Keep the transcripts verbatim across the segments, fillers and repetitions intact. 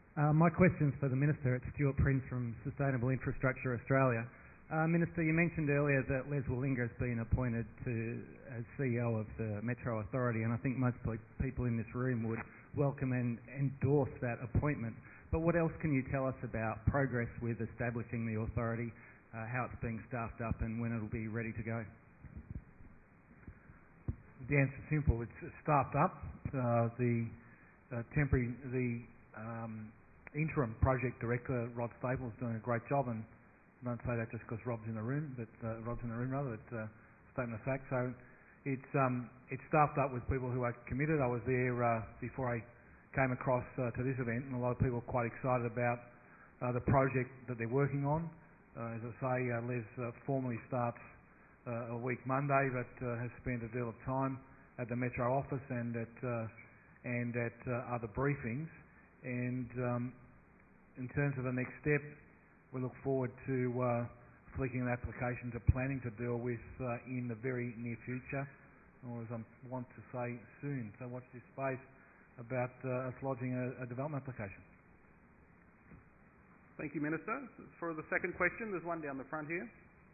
Uh, my question's for the Minister. It's Stuart Prince from Sustainable Infrastructure Australia. Uh, Minister, you mentioned earlier that Les Wallinger has been appointed to as C E O of the Metro Authority, and I think most people in this room would welcome and endorse that appointment. But what else can you tell us about progress with establishing the authority, uh, how it's being staffed up and when it'll be ready to go? The answer's simple. It's staffed up. Uh, the uh, temporary, the um, interim project director, Rod Staples, is doing a great job, and I don't say that just because Rob's in the room, but uh, Rod's in the room rather, but uh, statement of fact. So it's um, it's staffed up with people who are committed. I was there uh, before I came across uh, to this event, and a lot of people are quite excited about uh, the project that they're working on. Uh, as I say, uh, Les uh, formally starts uh, a week Monday, but uh, has spent a deal of time at the Metro office and at uh, and at uh, other briefings. And um, in terms of the next step, we look forward to uh, flicking an application to planning to deal with uh, in the very near future, or as I want to say, soon. So watch this space about uh, us lodging a, a development application. Thank you, Minister. For the second question, there's one down the front here.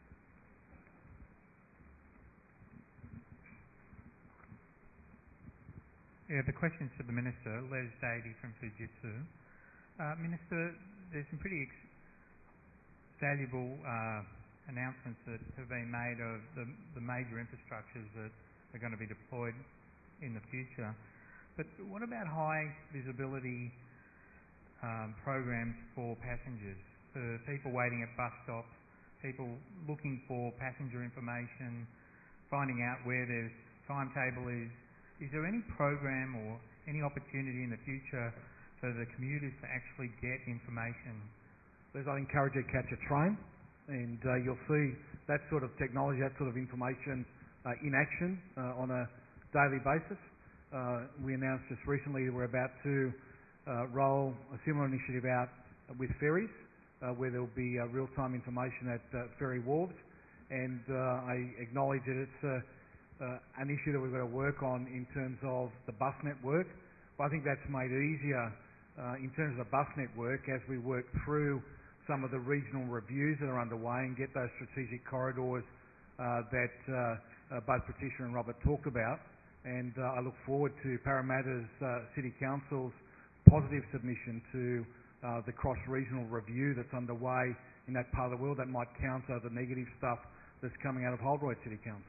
Yeah, the question's for the Minister, Les Davey from Fujitsu. Uh, Minister, there's some pretty ex- valuable uh, announcements that have been made of the, the major infrastructures that are going to be deployed in the future. But what about high visibility um, programs for passengers, for people waiting at bus stops, people looking for passenger information, finding out where their timetable is? Is there any program or any opportunity in the future for the commuters to actually get information? Liz, I'd encourage you to catch a train, and uh, you'll see that sort of technology, that sort of information uh, in action uh, on a daily basis. Uh, we announced just recently that we're about to uh, roll a similar initiative out with ferries, uh, where there'll be uh, real-time information at uh, ferry wharves, and uh, I acknowledge that it's uh, Uh, an issue that we've got to work on in terms of the bus network. But I think that's made easier uh, in terms of the bus network as we work through some of the regional reviews that are underway and get those strategic corridors uh, that uh, uh, both Patricia and Robert talked about. And uh, I look forward to Parramatta's uh, City Council's positive submission to uh, the cross-regional review that's underway in that part of the world that might counter the negative stuff that's coming out of Holroyd City Council.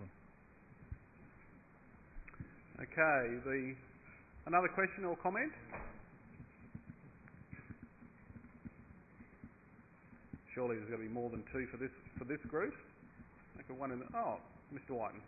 Okay, the another question or comment? Surely there's going to be more than two for this for this group. Okay, one in the, oh, Mister Whiten.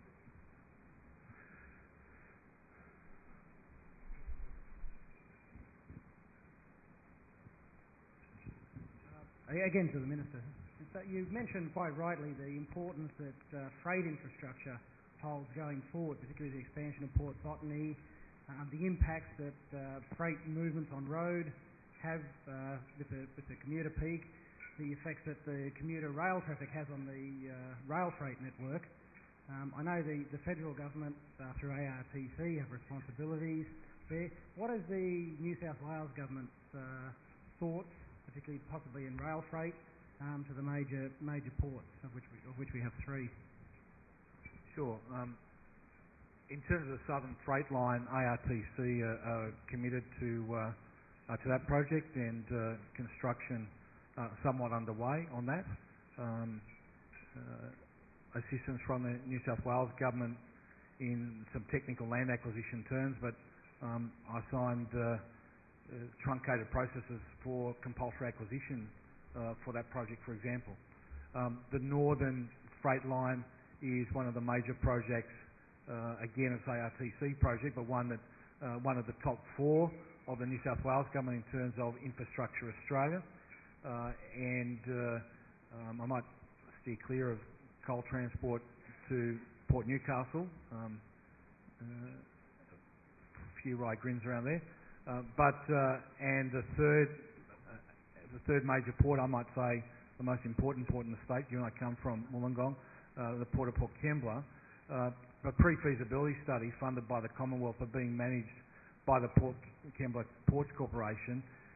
Uh, again to the Minister. You mentioned quite rightly the importance that uh, freight infrastructure holds going forward, particularly the expansion of Port Botany, um, the impacts that uh, freight movements on road have uh, with, the, with the commuter peak, the effects that the commuter rail traffic has on the uh, rail freight network. Um, I know the, the federal government uh, through A R T C have responsibilities there. What is the New South Wales government's uh, thoughts, particularly possibly in rail freight, um, to the major major ports, of which we, of which we have three? Sure. Um, in terms of the Southern Freight Line, A R T C are, are committed to uh, uh, to that project, and uh, construction uh, somewhat underway on that. Um, uh, assistance from the New South Wales government in some technical land acquisition terms, but um, I signed uh, uh, truncated processes for compulsory acquisition uh, for that project, for example. Um, the Northern Freight Line is one of the major projects, uh, again it's A R T C project, but one that uh, one of the top four of the New South Wales government in terms of Infrastructure Australia, uh, and uh, um, I might steer clear of coal transport to Port Newcastle. Um, uh, a few wry grins around there, uh, but uh, and the third uh, the third major port, I might say the most important port in the state. You and I come from Wollongong. Uh, the Port of Port Kembla, uh, a pre-feasibility study funded by the Commonwealth are being managed by the Port Kembla Ports Corporation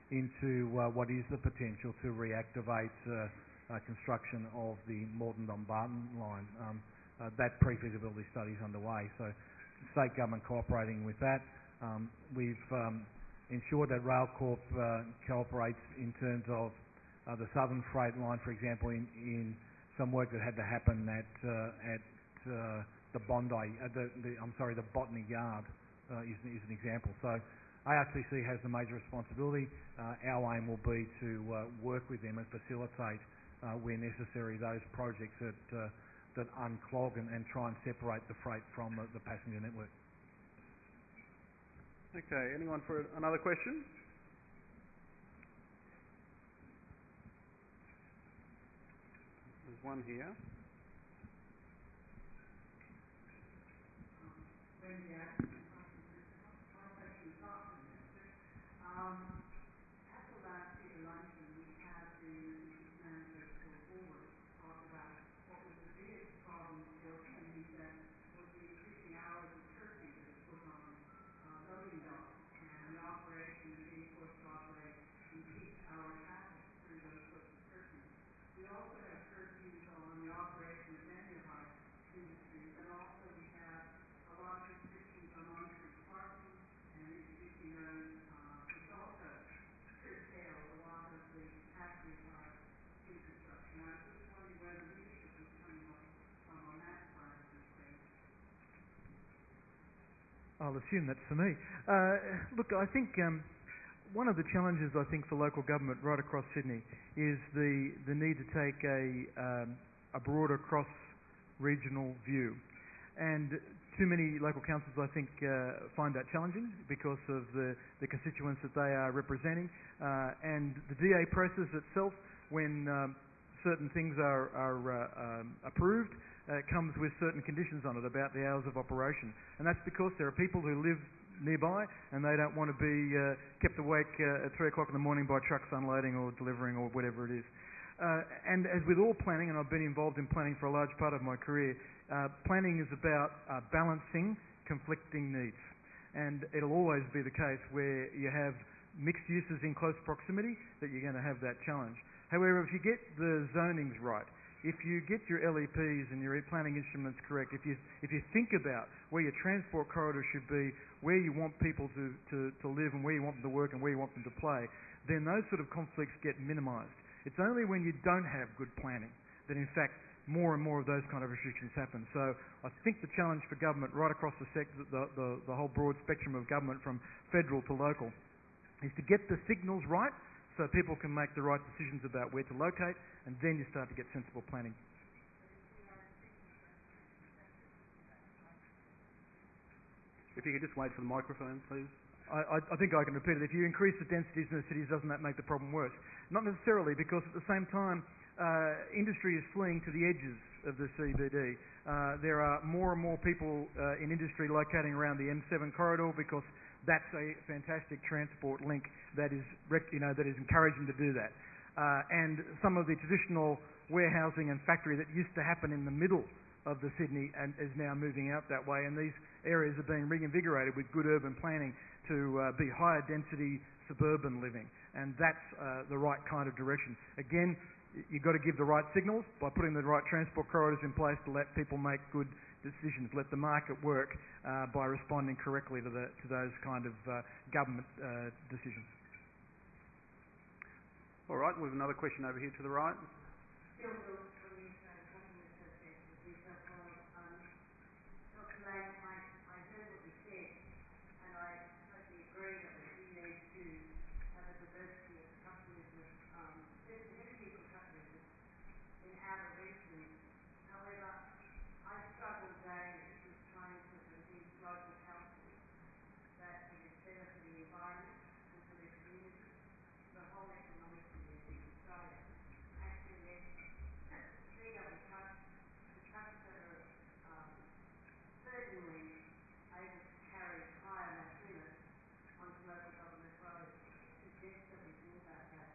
into uh, what is the potential to reactivate uh, uh, construction of the Moreton-Dumbarton line. Um, uh, that pre-feasibility study is underway, so state government cooperating with that. Um, we've um, ensured that Railcorp uh, cooperates in terms of uh, the Southern Freight Line, for example, in, in some work that had to happen at uh, at uh, the Bondi, uh, the, the, I'm sorry, the Botany Yard uh, is, is an example. So A R T C has the major responsibility. Uh, our aim will be to uh, work with them and facilitate, uh, where necessary, those projects that uh, that unclog and, and try and separate the freight from the, the passenger network. Okay, anyone for another question? There's one here. Um, at the last year luncheon, we had the district manager for Forward talk about what was the biggest problem still, and he said was the increasing hours of curfew that was put on uh, loading docks and the operation of being forced to operate in peak hour traffic through those sorts of curfews. We also have curfews on the operation of many of our industries, and also we have a lot of restrictions on on-street parking and introducing those, uh, which also curtail a lot of the capacity of our infrastructure. And I was just wondering where the leadership was coming up um, on that side of the equation. I'll assume that's for me. Uh, look, I think um, one of the challenges I think for local government right across Sydney is the, the need to take a, um, a broader cross-regional view. And too many local councils, I think, uh, find that challenging because of the, the constituents that they are representing. Uh, and the D A process itself, when um, certain things are, are uh, um, approved, uh, comes with certain conditions on it about the hours of operation. And that's because there are people who live nearby and they don't want to be uh, kept awake uh, at three o'clock in the morning by trucks unloading or delivering or whatever it is. Uh, and as with all planning, and I've been involved in planning for a large part of my career, uh, planning is about uh, balancing conflicting needs. And it'll always be the case where you have mixed uses in close proximity that you're going to have that challenge. However, if you get the zonings right, if you get your L E Ps and your planning instruments correct, if you if you think about where your transport corridor should be, where you want people to, to, to live and where you want them to work and where you want them to play, then those sort of conflicts get minimised. It's only when you don't have good planning that, in fact, more and more of those kind of restrictions happen. So I think the challenge for government right across the, sec- the, the, the whole broad spectrum of government from federal to local is to get the signals right so people can make the right decisions about where to locate, and then you start to get sensible planning. If you could just wait for the microphone, please. I, I think I can repeat it. If you increase the densities in the cities, doesn't that make the problem worse? Not necessarily, because at the same time, uh, industry is fleeing to the edges of the C B D. Uh, there are more and more people uh, in industry locating around the M seven corridor because that's a fantastic transport link that is, rec- you know, that is encouraging to do that. Uh, and some of the traditional warehousing and factory that used to happen in the middle of the Sydney and is now moving out that way, and these areas are being reinvigorated with good urban planning to uh, be higher density suburban living, and that's uh, the right kind of direction. Again, you've got to give the right signals by putting the right transport corridors in place to let people make good decisions, let the market work uh, by responding correctly to, the, to those kind of uh, government uh, decisions. All right, we have another question over here to the right. Bill Willis from the Australian Company Association of New South Wales. Um, Doctor Lang, I, I heard what you said, and I totally agree that we need to have a diversity of truck business, um, especially heavy vehicle truck business in outer regions. However, I struggle today with trying to convince local councils that it is better for the environment and for their community, the whole economic community of Australia. Actually, being able to truck, the trucks that are um, certainly able to carry higher mass limits onto local government roads. Suggest that we think about that.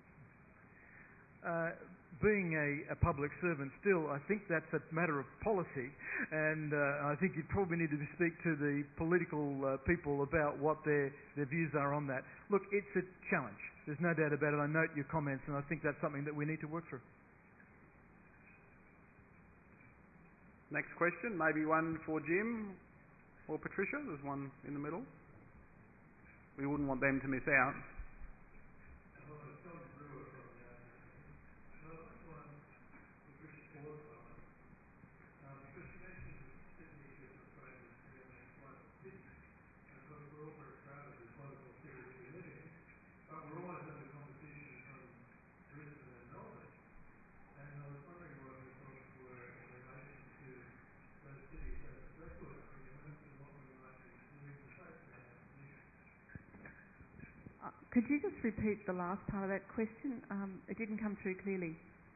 Uh, being a, a public servant still, I think that's a matter of policy, and uh, I think you probably need to speak to the political uh, people about what their, their views are on that. Look, it's a challenge. there's no doubt about it. I note your comments, and I think that's something that we need to work through. Next question, maybe one for Jim or Patricia. There's one in the middle. We wouldn't want them to miss out. Could you just repeat the last part of that question? Um, it didn't come through clearly.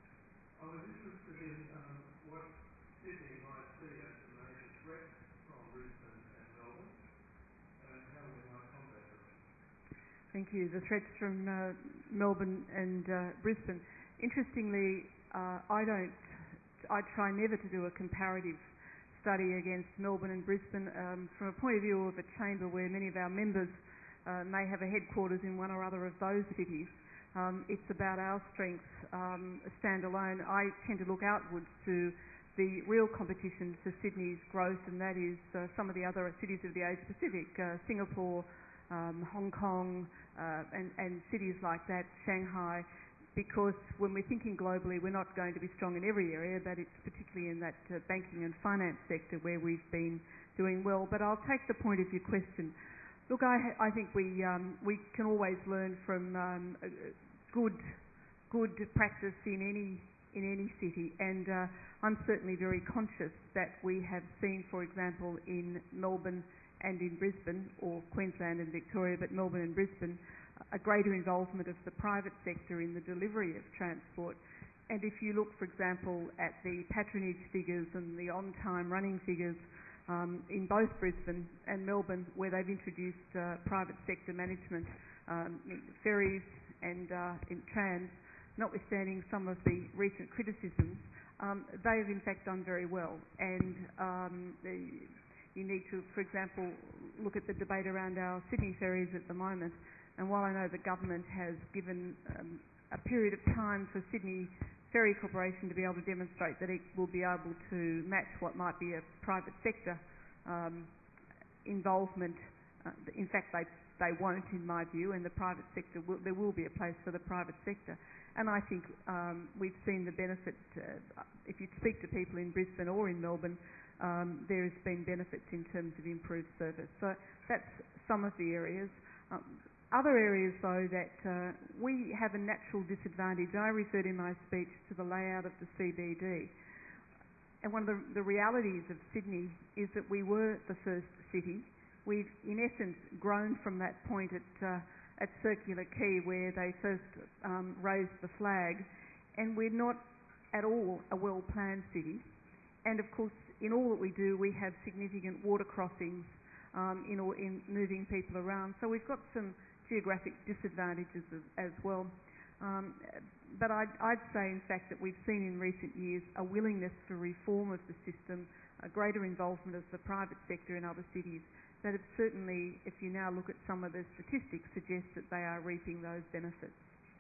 I was interested in um, what Sydney might see as the major threat from Brisbane and Melbourne, and how we might combat them. Thank you. The threats from uh, Melbourne and uh, Brisbane. Interestingly, uh, I don't. I try never to do a comparative study against Melbourne and Brisbane um, from a point of view of a chamber where many of our members Uh, may have a headquarters in one or other of those cities. Um, it's about our strengths um, standalone. I tend to look outwards to the real competition for Sydney's growth, and that is uh, some of the other cities of the Asia Pacific, uh, Singapore, um, Hong Kong, uh, and, and cities like that, Shanghai, because when we're thinking globally, we're not going to be strong in every area, but it's particularly in that uh, banking and finance sector where we've been doing well. But I'll take the point of your question. Look, I, I think we um, we can always learn from um, good good practice in any in any city, and uh, I'm certainly very conscious that we have seen, for example, in Melbourne and in Brisbane, or Queensland and Victoria, but Melbourne and Brisbane, a greater involvement of the private sector in the delivery of transport. And if you look, for example, at the patronage figures and the on-time running figures, Um, in both Brisbane and Melbourne, where they've introduced uh, private sector management, um, in ferries and uh, in trams, notwithstanding some of the recent criticisms, um, they have in fact done very well. And um, the, you need to, for example, look at the debate around our Sydney ferries at the moment. And while I know the government has given um, a period of time for Sydney Ferry Corporation to be able to demonstrate that it will be able to match what might be a private sector um, involvement. Uh, in fact, they they won't, in my view, and the private sector will, there will be a place for the private sector. And I think um, we've seen the benefit. Uh, if you speak to people in Brisbane or in Melbourne, um, there has been benefits in terms of improved service. So that's some of the areas. Um, Other areas, though, that uh, we have a natural disadvantage. I referred in my speech to the layout of the C B D. And one of the, the realities of Sydney is that we were the first city. We've, in essence, grown from that point at, uh, at Circular Quay where they first um, raised the flag. And we're not at all a well-planned city. And, of course, in all that we do, we have significant water crossings um, in, or, in moving people around. So we've got some geographic disadvantages as, as well. Um, but I'd, I'd say, in fact, that we've seen in recent years a willingness for reform of the system, a greater involvement of the private sector in other cities that have certainly, if you now look at some of the statistics, suggest that they are reaping those benefits.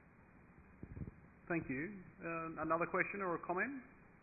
Thank you. Uh, another question or a comment?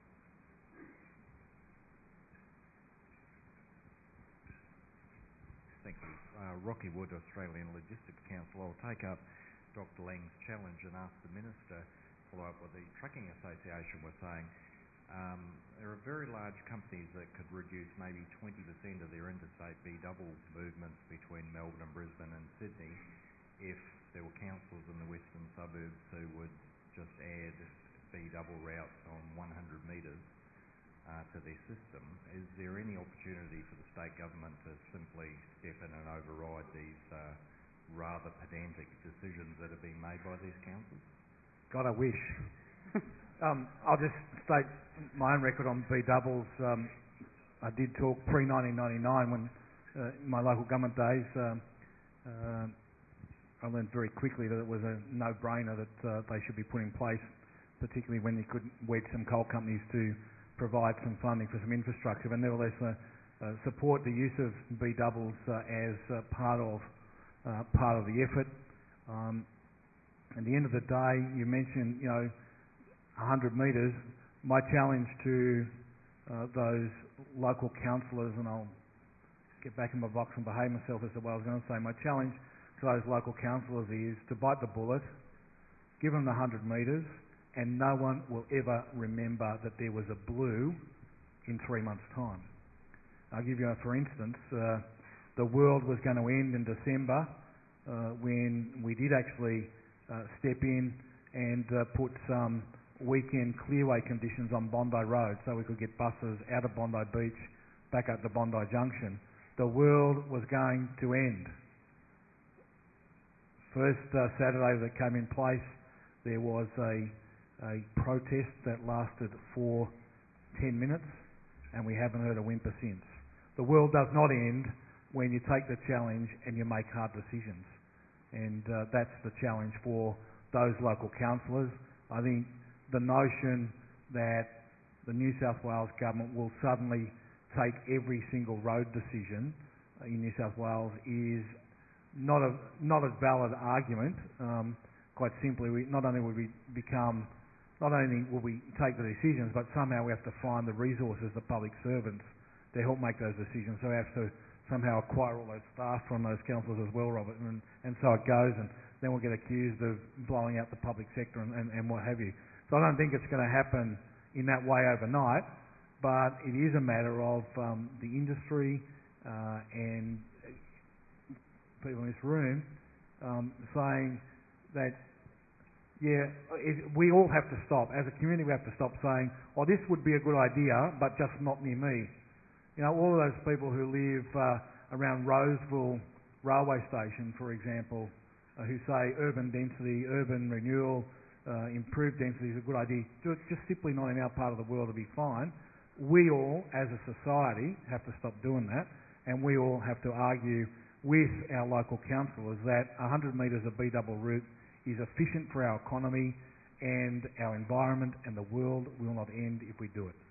Thank you. Uh, Rocky Wood, Australian Logistics Council. I'll take up Doctor Lang's challenge and ask the Minister, follow up what the Trucking Association was saying. Um, there are very large companies that could reduce maybe twenty percent of their interstate B double movements between Melbourne and Brisbane and Sydney if there were councils in the western suburbs who would just add B double routes on one hundred metres uh, to their system. Is there any opportunity for the state government to simply step in and override these uh, rather pedantic decisions that are being made by these councils? God, I wish. um, I'll just state my own record on B doubles. Um, I did talk pre nineteen ninety-nine when uh, in my local government days. Um, uh, I learned very quickly that it was a no-brainer that uh, they should be put in place, particularly when you could wedge some coal companies to provide some funding for some infrastructure. But nevertheless, uh, uh, support the use of B doubles uh, as uh, part of uh, part of the effort. Um, At the end of the day, you mentioned, you know, one hundred metres. My challenge to uh, those local councillors, and I'll get back in my box and behave myself as to what I was going to say, my challenge to those local councillors is to bite the bullet, give them the one hundred metres, and no one will ever remember that there was a blue in three months' time. I'll give you a for instance. Uh, the world was going to end in December uh, when we did actually uh, step in and uh, put some weekend clearway conditions on Bondi Road so we could get buses out of Bondi Beach back up to Bondi Junction. The world was going to end. First uh, Saturday that came in place, there was a, a protest that lasted for ten minutes, and we haven't heard a whimper since. The world does not end when you take the challenge and you make hard decisions. And uh, that's the challenge for those local councillors. I think the notion that the New South Wales government will suddenly take every single road decision in New South Wales is not a not a valid argument. Um, quite simply, we, not only will we become, not only will we take the decisions, but somehow we have to find the resources, the public servants, to help make those decisions. So we have to somehow acquire all those staff from those councils as well, Robert, and, and so it goes, and then we'll get accused of blowing out the public sector and, and, and what have you. So I don't think it's going to happen in that way overnight, but it is a matter of um, the industry uh, and people in this room um, saying that, yeah, if we all have to stop. As a community, we have to stop saying, oh, this would be a good idea, but just not near me. You know, all of those people who live uh, around Roseville railway station, for example, uh, who say urban density, urban renewal, uh, improved density is a good idea, just, just simply not in our part of the world to be fine. We all, as a society, have to stop doing that, and we all have to argue with our local councillors that one hundred metres of B double route is efficient for our economy and our environment, and the world will not end if we do it.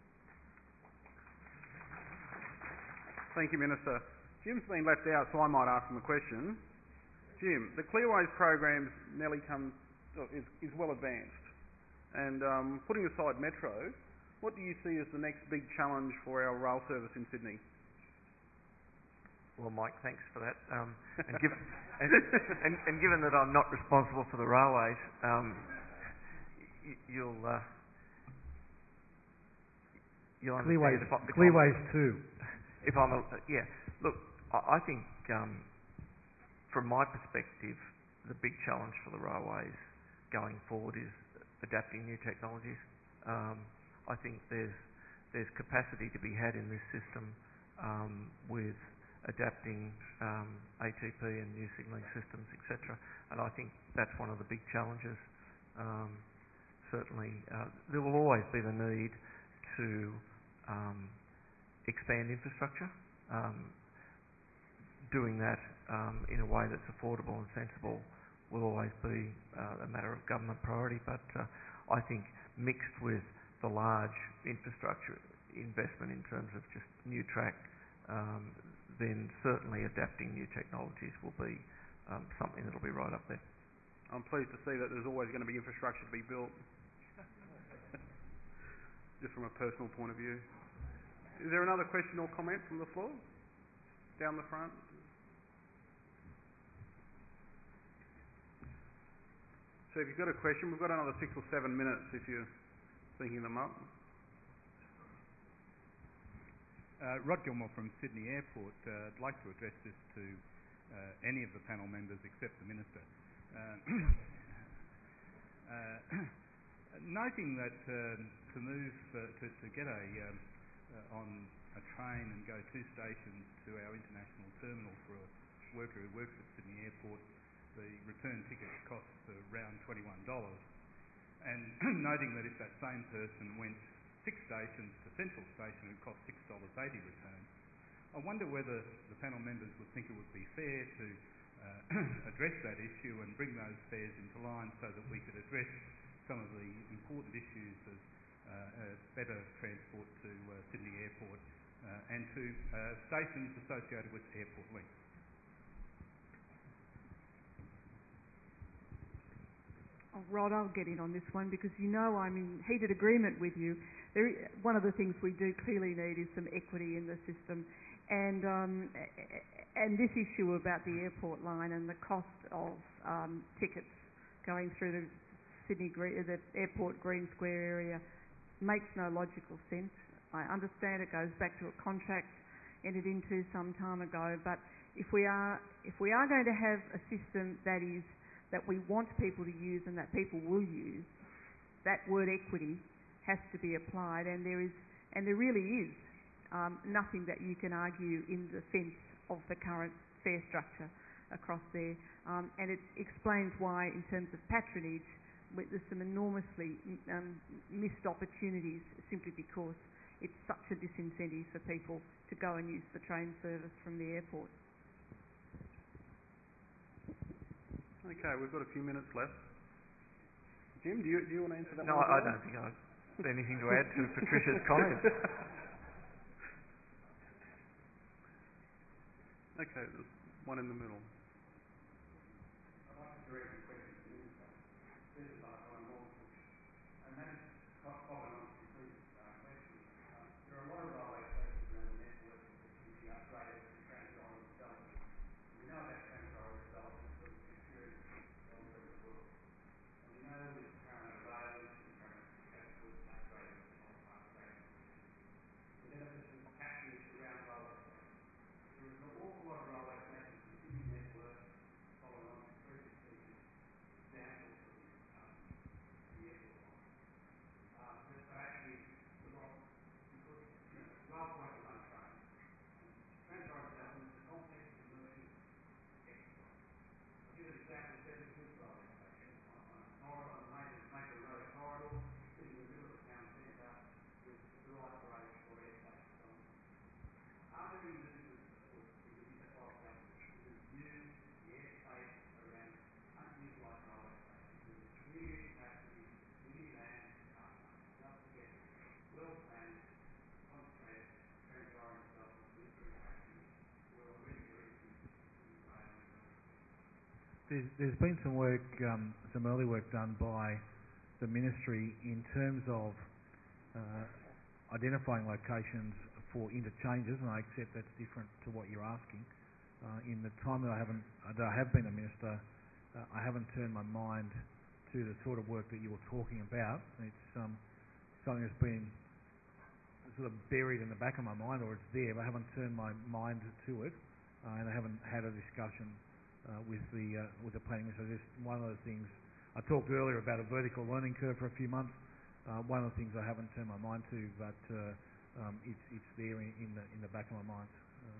Thank you, Minister. Jim's been left out, so I might ask him a question. Jim, the Clearways program's nearly come, is, is well advanced. And um, putting aside Metro, what do you see as the next big challenge for our rail service in Sydney? Well, Mike, thanks for that. Um, and, given, and, and, and given that I'm not responsible for the railways, um, y- you'll uh, you'll Clearways, understand if I, if Clearways too. If I'm a, yeah, look, I, I think um, from my perspective, the big challenge for the railways going forward is adapting new technologies. Um, I think there's there's capacity to be had in this system um, with adapting um, A T P and new signalling systems, et cetera. And I think that's one of the big challenges. Um, certainly, uh, there will always be the need to um, expand infrastructure. Um, doing that um, in a way that's affordable and sensible will always be uh, a matter of government priority, but uh, I think mixed with the large infrastructure investment in terms of just new track, um, then certainly adapting new technologies will be um, something that will be right up there. I'm pleased to see that there's always going to be infrastructure to be built, just from a personal point of view. Is there another question or comment from the floor? Down the front. So if you've got a question, we've got another six or seven minutes if you're thinking them up. Uh, Rod Gilmore from Sydney Airport. Uh, I'd like to address this to uh, any of the panel members except the Minister. Uh, uh, noting that uh, to move, uh, to, to get a um, uh, on a train and go two stations to our international terminal for a worker who works at Sydney Airport, the return ticket costs around twenty-one dollars. And noting that if that same person went six stations to Central Station, it would cost six dollars eighty return. I wonder whether the panel members would think it would be fair to uh, address that issue and bring those fares into line so that we could address some of the important issues of uh, uh, better transport to uh, Sydney Airport uh, and to uh, stations associated with Airport Link. Oh, Rod, I'll get in on this one because you know I'm in heated agreement with you. There, one of the things we do clearly need is some equity in the system, and um, and this issue about the airport line and the cost of um, tickets going through the Sydney the airport Green Square area makes no logical sense. I understand it goes back to a contract entered into some time ago, but if we are if we are going to have a system that is that we want people to use and that people will use, that word equity has to be applied, and there is and there really is um, nothing that you can argue in defence of the current fare structure across there, um, and it explains why, in terms of patronage, there's some enormously um, missed opportunities simply because it's such a disincentive for people to go and use the train service from the airport. Okay, we've got a few minutes left. Jim, do you, do you want to answer that no, one? No, I don't think I've got anything to add to Patricia's comments. Okay, there's one in the middle. I'd like to direct a question to the Minister. This is like one more. And that is following on from the previous uh, question. Uh, there are a lot of railway stations around the network that can be upgraded to Trans-Orient development. We know about Trans-Orient development because of experience elsewhere in the world. And we know with current rails and current capital upgraded on upgraded the benefits of patronage around railway stations. There is an awful lot of railway stations in the Sydney network, following on from previous speakers, examples of the, um, the airport line. Uh, but, but actually, we're not, because, you know, rail point to run trains. Trans-Orient development is a complex commercial exercise. I'll give an example of Seven Hills railway station on, on a corridor, on a major, major road corridor, sitting in the middle of the town centre with the right grade for airplanes and so on. Are there any movements afoot in the New South Wales government to review the airspace around underutilized railway stations with clear capacity, clear land and parking, just to get well-planned, concentrated Trans-Orient development with free patronage where already there is some rail and road? There's, there's been some work, um, some early work done by the Ministry in terms of uh, identifying locations for interchanges, and I accept that's different to what you're asking. Uh, in the time that I haven't, that I have been a minister, uh, I haven't turned my mind to the sort of work that you were talking about. It's um, something that's been sort of buried in the back of my mind, or it's there, but I haven't turned my mind to it, uh, and I haven't had a discussion uh, with the uh, with the planning minister. Just one of those things. I talked earlier about a vertical learning curve for a few months. Uh, one of the things I haven't turned my mind to, but uh, Um, it's it's there in, in the in the back of my mind. Um,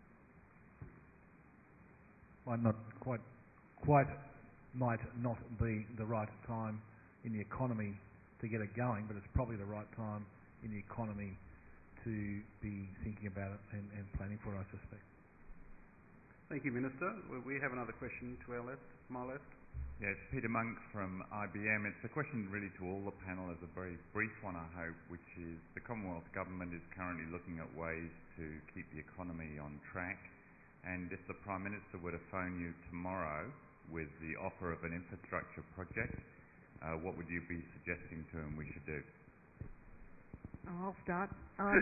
might not quite quite might not be the right time in the economy to get it going, but it's probably the right time in the economy to be thinking about it and, and planning for it, I suspect. Thank you, Minister. We have another question to our left, my left. Yeah, it's Peter Monk from I B M. It's a question really to all the panel, as a very brief one, I hope, which is the Commonwealth Government is currently looking at ways to keep the economy on track, and if the Prime Minister were to phone you tomorrow with the offer of an infrastructure project, uh, what would you be suggesting to him we should do? Oh, I'll start. Um,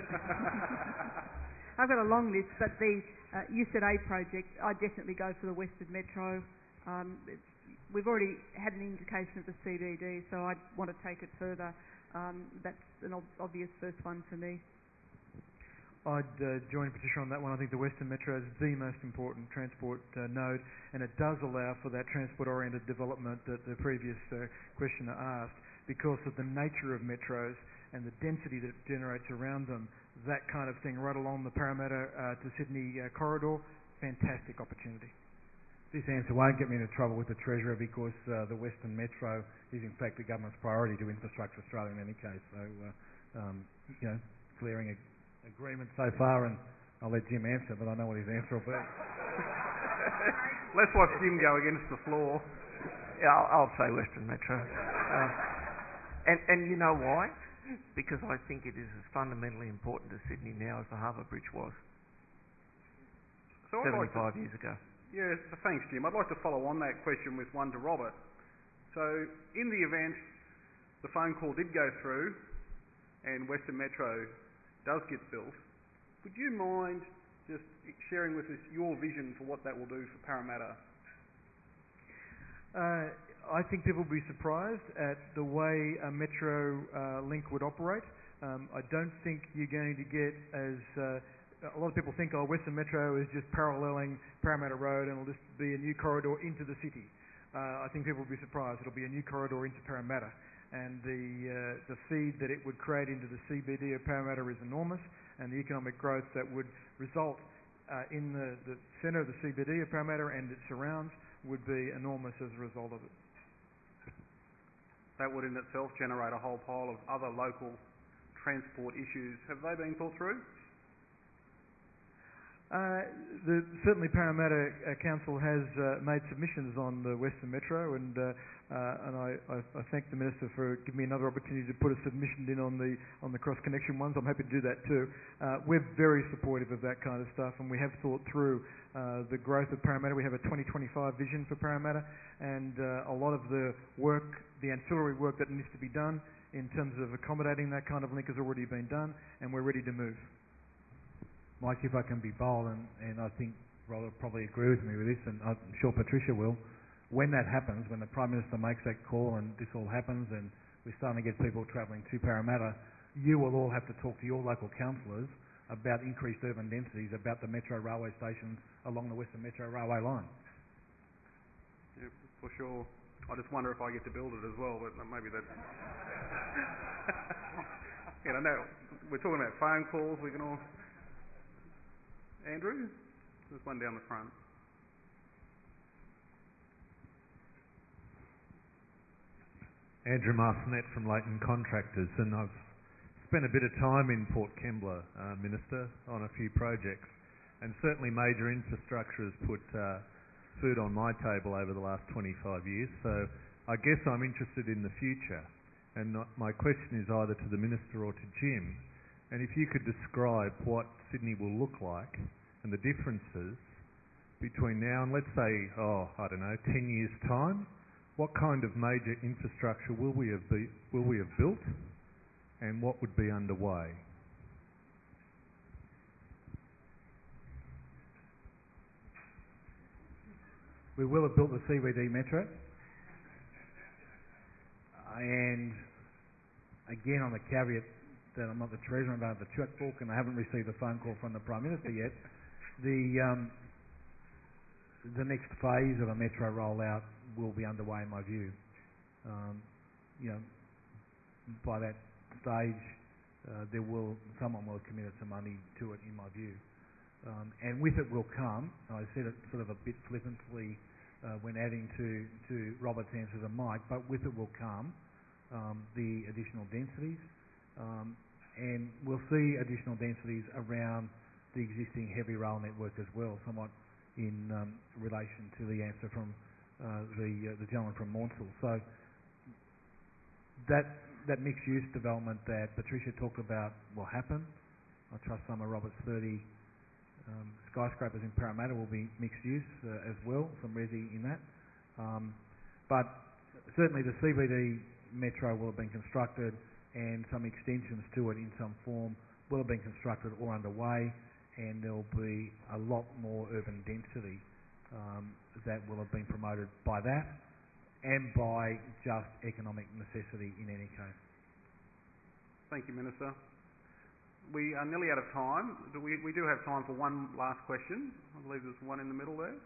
I've got a long list, but the uh, you said a project, I'd definitely go for the Western Metro. Um, it's, we've already had an indication of the C B D, so I want to take it further. Um, that's an ob- obvious first one for me. I'd uh, join Patricia on that one. I think the Western Metro is the most important transport uh, node, and it does allow for that transport-oriented development that the previous uh, questioner asked. Because of the nature of metros and the density that it generates around them, that kind of thing right along the Parramatta uh, to Sydney uh, corridor, fantastic opportunity. This answer won't get me into trouble with the Treasurer because uh, the Western Metro is in fact the government's priority to Infrastructure Australia in any case. So, uh, um, you know, clearing a, agreement so far, and I'll let Jim answer, but I know what his answer will be. Let's watch Jim go against the floor. Yeah, I'll, I'll say Western Metro. Uh, and, and you know why? Because I think it is as fundamentally important to Sydney now as the Harbour Bridge was so seventy-five like to, years ago. Yeah, thanks, Jim. I'd like to follow on that question with one to Robert. So in the event the phone call did go through and Western Metro does get built, would you mind just sharing with us your vision for what that will do for Parramatta? Uh, I think people will be surprised at the way a metro uh, link would operate. Um, I don't think you're going to get as... Uh, a lot of people think, oh, Western Metro is just paralleling Parramatta Road and it'll just be a new corridor into the city. Uh, I think people will be surprised. It'll be a new corridor into Parramatta. And the, uh, the feed that it would create into the C B D of Parramatta is enormous, and the economic growth that would result uh, in the, the centre of the C B D of Parramatta and its surrounds would be enormous as a result of it. That would in itself generate a whole pile of other local transport issues. Have they been thought through? Uh, the, certainly Parramatta uh, Council has uh, made submissions on the Western Metro, and uh, uh, and I, I, I thank the Minister for giving me another opportunity to put a submission in on the on the cross connection ones. I'm happy to do that too. Uh, we're very supportive of that kind of stuff, and we have thought through uh, the growth of Parramatta. We have a twenty twenty-five vision for Parramatta, and uh, a lot of the work, the ancillary work that needs to be done in terms of accommodating that kind of link has already been done, and we're ready to move. Mike, if I can be bold, and, and I think Rob will probably agree with me with this, and I'm sure Patricia will, when that happens, when the Prime Minister makes that call and this all happens and we're starting to get people travelling to Parramatta, you will all have to talk to your local councillors about increased urban densities, about the metro railway stations along the Western Metro railway line. Yeah, for sure. I just wonder if I get to build it as well, but maybe that's... you know, no, we're talking about phone calls, we can all... Andrew? There's one down the front. Andrew Marcinet from Leighton Contractors, and I've spent a bit of time in Port Kembla, uh, Minister, on a few projects, and certainly major infrastructure has put uh, food on my table over the last twenty-five years, so I guess I'm interested in the future, and my question is either to the Minister or to Jim. And if you could describe what Sydney will look like and the differences between now and, let's say, oh, I don't know, ten years' time, what kind of major infrastructure will we have, be, will we have built and what would be underway? We will have built the C B D Metro. And again, on the caveat that I'm not the Treasurer, I don't have the chequebook, and I haven't received a phone call from the Prime Minister yet. The um, the next phase of a metro rollout will be underway, in my view. Um, you know, by that stage, uh, there will someone will have committed some money to it, in my view. Um, and with it will come, I said it sort of a bit flippantly uh, when adding to, to Robert's answer to Mike, but with it will come um, the additional densities. Um, and we'll see additional densities around the existing heavy rail network as well, somewhat in um, relation to the answer from uh, the uh, the gentleman from Maunsell. So that that mixed use development that Patricia talked about will happen. I trust some of Robert's thirty um, skyscrapers in Parramatta will be mixed use uh, as well, some resi in that. Um, but certainly the C B D Metro will have been constructed, and some extensions to it in some form will have been constructed or underway, and there will be a lot more urban density um, that will have been promoted by that and by just economic necessity in any case. Thank you, Minister. We are nearly out of time. We, we do have time for one last question. I believe there's one in the middle there.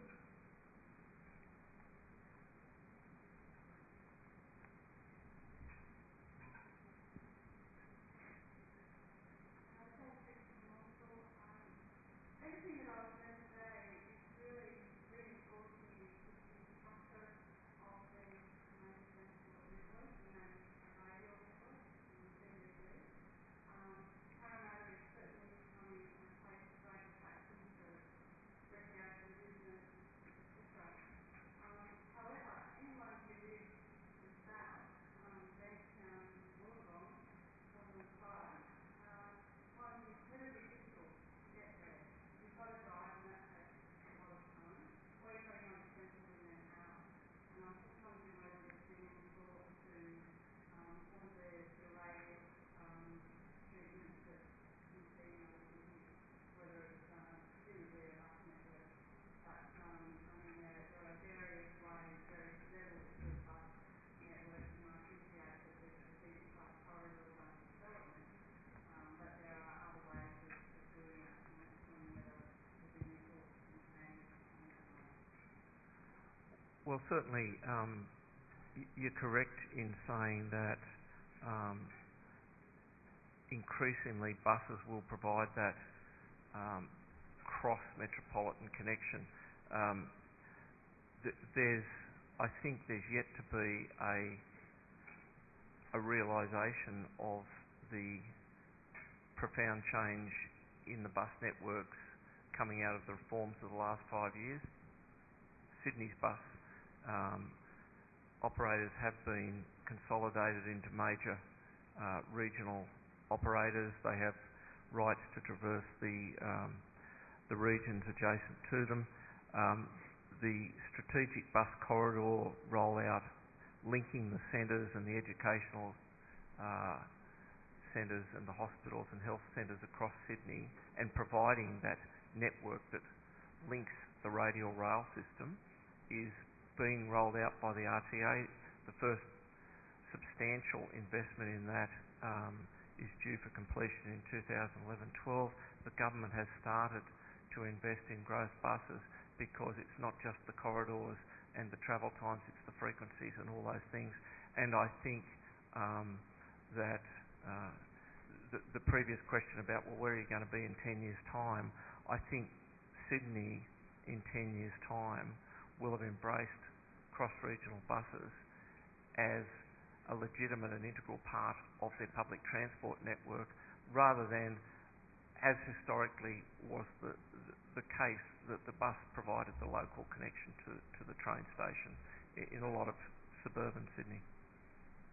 well, certainly um, y- you're correct in saying that um, increasingly buses will provide that um, cross-metropolitan connection. Um, th- there's, I think there's yet to be a, a realisation of the profound change in the bus networks coming out of the reforms of the last five years. Sydney's bus um, operators have been consolidated into major uh, regional operators. They have rights to traverse the um, the regions adjacent to them. Um, the strategic bus corridor rollout, linking the centres and the educational uh, centres and the hospitals and health centres across Sydney, and providing that network that links the radial rail system, is being rolled out by the R T A. The first substantial investment in that um, is due for completion in two thousand eleven twelve. The government has started to invest in growth buses because it's not just the corridors and the travel times, it's the frequencies and all those things. And I think um, that uh, the, the previous question about, well, where are you going to be in ten years' time? I think Sydney in ten years' time will have embraced cross-regional buses as a legitimate and integral part of their public transport network, rather than, as historically was the, the, the case, that the bus provided the local connection to, to the train station in a lot of suburban Sydney.